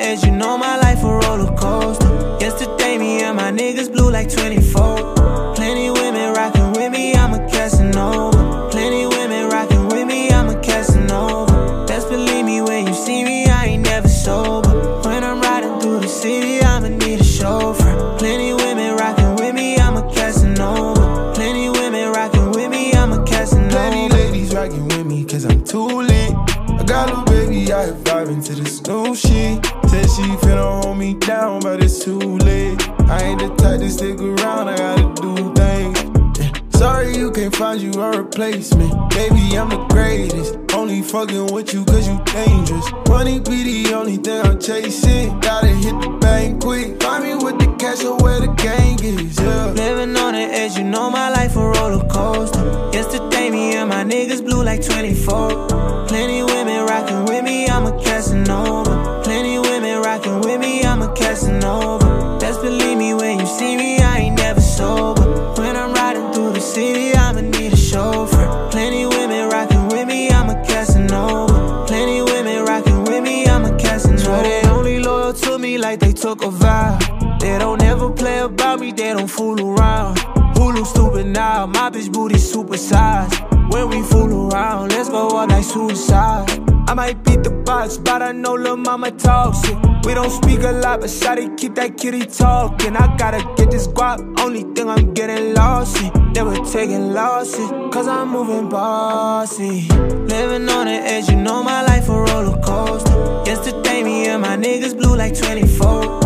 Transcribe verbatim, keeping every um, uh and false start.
edge, you know my life a roller coaster. Yesterday, me and my niggas blew like twenty-four. Plenty women rockin' with me, I'm a Casanova. Plenty women rockin' with me, I'm a Casanova. Best believe me when you see me, I ain't never sober. When I'm riding through the city, I'ma need a chauffeur. Plenty women rockin' with me, I'm a Casanova. Plenty women rockin' with me, I'm a Casanova. Plenty ladies rockin' with me, cause I'm too lit. I got a baby, I vibing to this new shit. Said she finna hold me down, but it's too late. I ain't the type to stick around, I gotta do things. Yeah. Sorry you can't find you a replacement. Baby, I'm the greatest. Only fucking with you cause you dangerous. Money be the only thing I'm chasing. Gotta hit the bank quick. Find me with the cash or where the gang is, yeah. Living on the edge, you know my life a roller coaster. Yesterday, me and my niggas blew like twenty-four. Plenty women rockin' with me, I'm a Casanova. Plenty women rockin' with me, I'm a Casanova. Best believe me when you see me, I ain't never sober. When I'm riding through the city, I'ma need a chauffeur. Plenty women rockin' with me, I'm a Casanova. Plenty women rockin' with me, I'm a Casanova. Swear they only loyal to me like they took a vow. They don't ever play about me, they don't fool around. Who look stupid now? My bitch booty supersized. When we fool around, let's go all like suicide. I might beat the box, but I know lil' mama talks it. We don't speak a lot, but shawty keep that kitty talking. I gotta get this guap, only thing I'm getting lost in. Never taking losses, cause I'm moving bossy. Living on the edge, you know my life a roller coaster. Yesterday, me and my niggas blew like twenty-four.